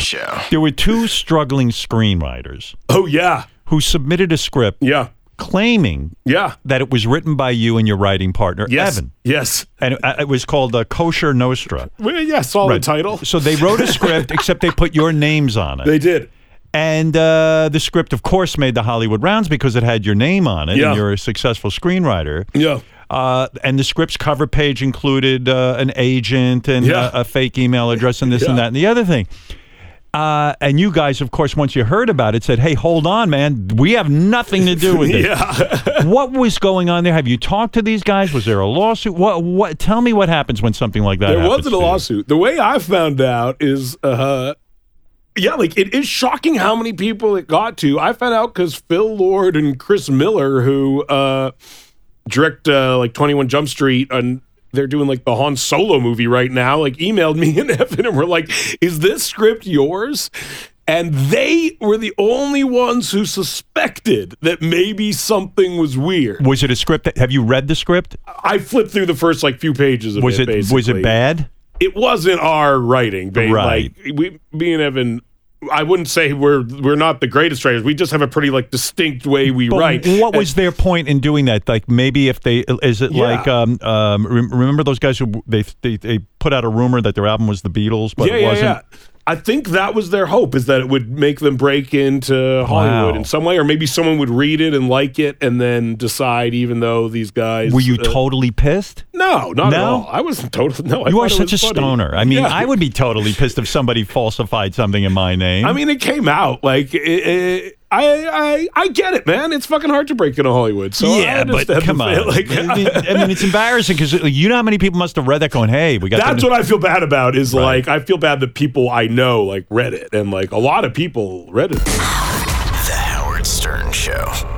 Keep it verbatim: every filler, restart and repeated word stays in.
Show. There were two struggling screenwriters. Oh, yeah. Who submitted a script. Yeah. Claiming yeah. that it was written by you and your writing partner, yes. Evan. Yes. And it, it was called uh, Kosher Nostra. Well, yeah, saw right. the title. So they wrote a script, except they put your names on it. They did. And uh, the script, of course, made the Hollywood rounds because it had your name on it, yeah. and you're a successful screenwriter. Yeah. Uh, and the script's cover page included uh, an agent and yeah. uh, a fake email address and this yeah. and that and the other thing. Uh, and you guys, of course, once you heard about it, said, hey, hold on, man. We have nothing to do with this. yeah. What was going on there? Have you talked to these guys? Was there a lawsuit? What? What? Tell me what happens when something like that there happens. There wasn't a lawsuit. You. The way I found out is, uh, yeah, like it is shocking how many people it got to. I found out because Phil Lord and Chris Miller, who uh, direct uh, like twenty-one Jump Street, and they're doing like the Han Solo movie right now, like emailed me and Evan and were like, is this script yours? And they were the only ones who suspected that maybe something was weird. Was it a script? That, have you read the script? I flipped through the first like few pages of was it, it basically. Was it bad? It wasn't our writing, babe. Right. Like we, me and Evan, I wouldn't say we're we're not the greatest writers. We just have a pretty like distinct way we but write. What was their point in doing that? Like maybe if they is it yeah. like um, um remember those guys who they, they they put out a rumor that their album was the Beatles, but yeah, it yeah, wasn't. Yeah. I think that was their hope, is that it would make them break into Hollywood wow. in some way, or maybe someone would read it and like it and then decide, even though these guys. Were you uh, totally pissed? No, not no? at all. I wasn't totally. No, I you are it such a funny. stoner. I mean, yeah. I would be totally pissed if somebody falsified something in my name. I mean, it came out like it, it, I, I, I get it, man. It's fucking hard to break into Hollywood. So yeah, but come on. Like, I mean, I mean, it's embarrassing because you know how many people must have read that going, "Hey, we got." That's what I feel bad about. Is right. like I feel bad that people I know like read it, and like a lot of people read it. The Howard Stern Show.